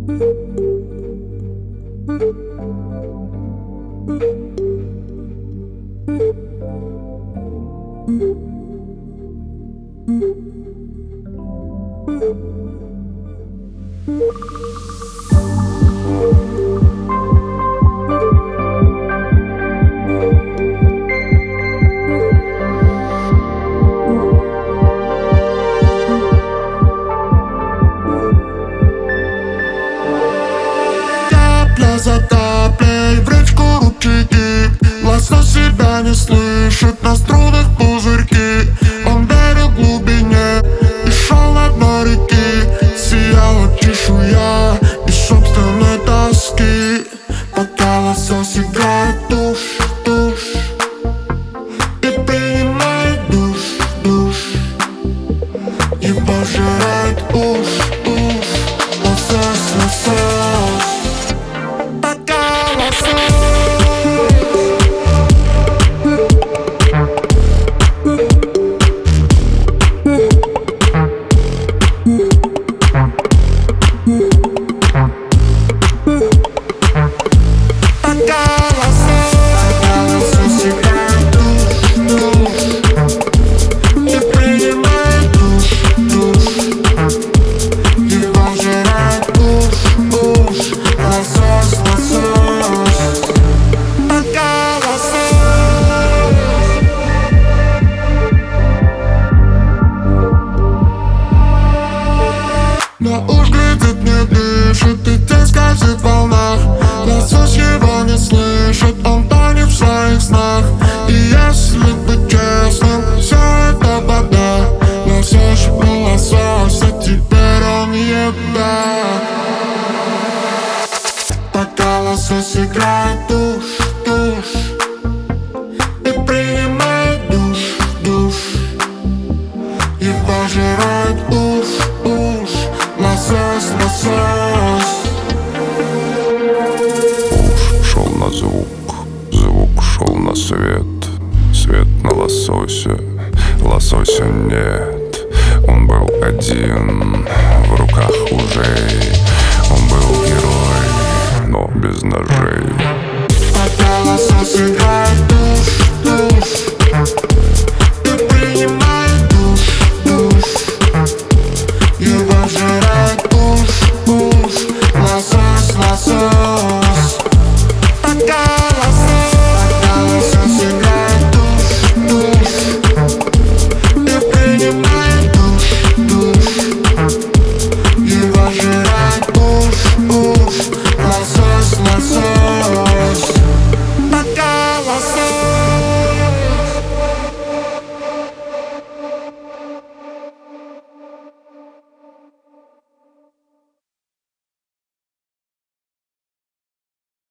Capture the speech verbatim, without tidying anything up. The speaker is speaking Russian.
Капля за каплей в речку ручейки, лосось себя не слышит, на струнах пузырьки. Он верил в глубине и шел на дно реки. Сияла чешуя из собственной тоски, пока лосось играет душ, душ и принимает душ, душ. Его жрет уж, уж лосось, лосось. Но уж глядит, не дышит, и тень скользит в волнах. Лосось его не слышит, он тонет в своих снах. И если быть честным, все это вода. Лосось был лосось, а теперь он еда. Пока лосось играет душ,